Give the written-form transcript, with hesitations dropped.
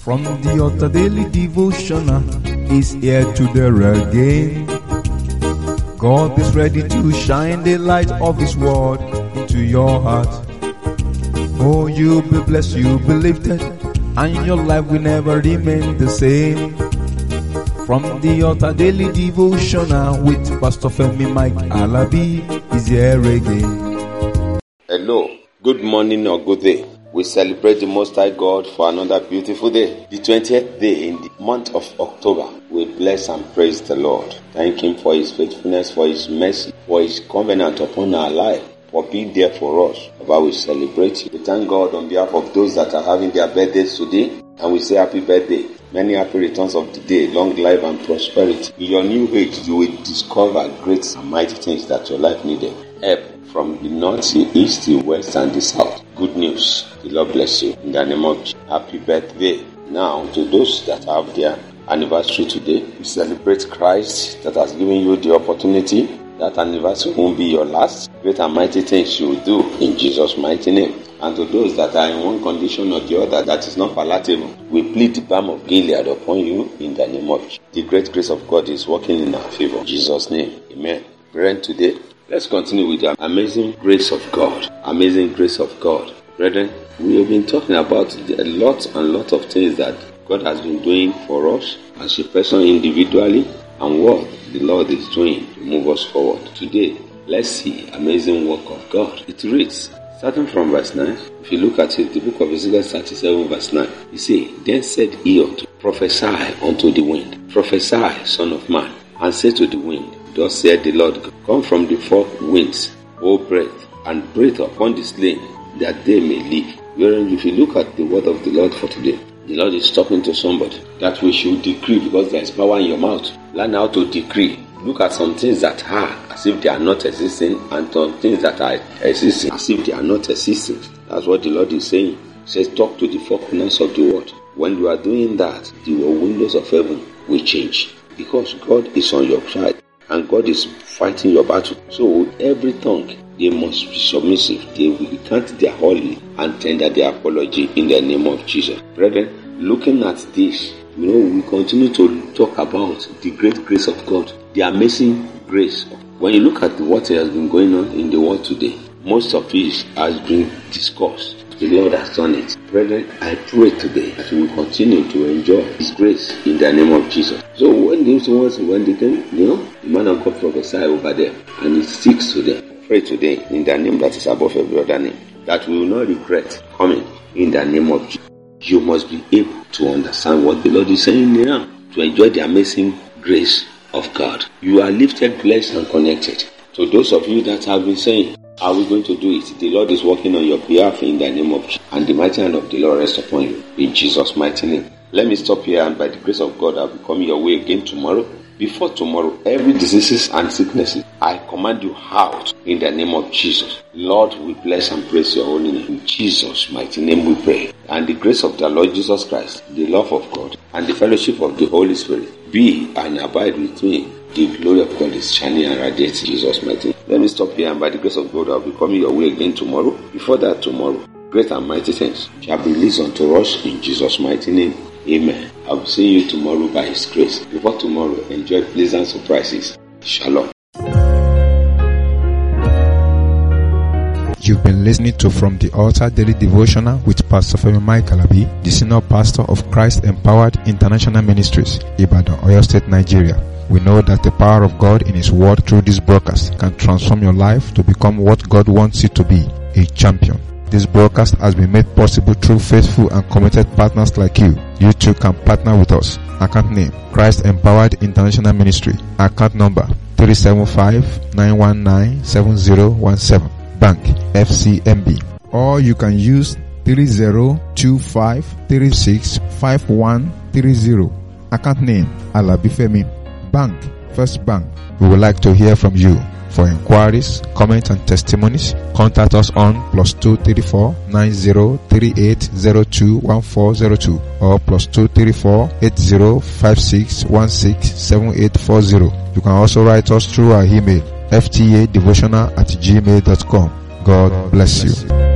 From the altar daily devotional is here today again. God is ready to shine the light of His word into your heart. Oh, you'll be blessed, you'll be lifted, and your life will never remain the same. From the altar daily devotional with Pastor Femi Mike Alabi is here again. Hello, good morning or good day. We celebrate the Most High God for another beautiful day. The 20th day in the month of October. We bless and praise the Lord. Thank Him for His faithfulness, for His mercy, for His covenant upon our life, for being there for us. About we celebrate you. We thank God on behalf of those that are having their birthdays today, and we say happy birthday. Many happy returns of the day, long life and prosperity. In your new age, you will discover great and mighty things that your life needed. Help from the north, the east, the west, and the south. Good news. The Lord bless you. In the name of Jesus. Happy birthday. Now, to those that have their anniversary today, we celebrate Christ that has given you the opportunity. That anniversary won't be your last. Great and mighty things you will do in Jesus' mighty name. And to those that are in one condition or the other that is not palatable, we plead the balm of Gilead upon you in the name of Jesus. The great grace of God is working in our favor. In Jesus' name, amen. Brethren, today, let's continue with the amazing grace of God. Amazing grace of God. Brethren, we have been talking about a lot of things that God has been doing for us as a person individually and what the Lord is doing to move us forward. Today, let's see amazing work of God. It reads, starting from verse 9, if you look at it, the book of Ezekiel 37 verse 9, he says, Then said he unto, prophesy unto the wind, prophesy, son of man, and say to the wind, Thus said the Lord, come from the four winds, O breath, and breathe upon the slain, that they may live. Whereas if you look at the word of the Lord for today, the Lord is talking to somebody that we should decree, because there is power in your mouth. Learn how to decree. Look at some things that are as if they are not existing, and some things that are existing as if they are not existing. That's what the Lord is saying. He says, talk to the four corners of the world. When you are doing that, the windows of heaven will change, because God is on your side and God is fighting your battle. So every tongue, they must be submissive. They will recant their holy and tender their apology in the name of Jesus. Brethren, looking at this, we continue to talk about the great grace of God, the amazing grace. When you look at what has been going on in the world today, most of it has been discussed. The Lord has done it. Brethren, I pray today that we will continue to enjoy His grace in the name of Jesus. So when they came, the man of God prophesied over them, and it sticks to them. Pray today in the name that is above every other name, that we will not regret coming in the name of Jesus. You must be able to understand what the Lord is saying now to enjoy the amazing grace of God. You are lifted, blessed, and connected. To those of you that have been saying, are we going to do it? The Lord is working on your behalf in the name of Jesus. And the mighty hand of the Lord rests upon you in Jesus' mighty name. Let me stop here, and by the grace of God, I'll be coming your way again tomorrow. Before tomorrow, every diseases and sicknesses, I command you out in the name of Jesus. Lord, we bless and praise your holy name. In Jesus' mighty name we pray. And the grace of the Lord Jesus Christ, the love of God, and the fellowship of the Holy Spirit be and abide with me. The glory of God is shining and radiates in Jesus' mighty name. Let me stop here, and by the grace of God, I'll be coming your way again tomorrow. Before that, tomorrow, great and mighty things shall be released unto us in Jesus' mighty name. Amen. I will see you tomorrow by His grace. Before tomorrow, enjoy pleasant surprises. Shalom. You've been listening to From the Altar Daily Devotional with Pastor Femi Mike Alabi, the Senior Pastor of Christ Empowered International Ministries, Ibadan, Oyo State, Nigeria. We know that the power of God in His Word through this broadcast can transform your life to become what God wants you to be, a champion. This broadcast has been made possible through faithful and committed partners like you. You too can partner with us. Account name, Christ Empowered International Ministry. Account number, 375-919-7017. Bank, FCMB. Or you can use 3025365130. Account name, Alabifemi. Bank, First Bank. We would like to hear from you. For inquiries, comments, and testimonies, contact us on +234 9038021402 or +234 8056167840. You can also write us through our email, ftadevotional@gmail.com. God bless you.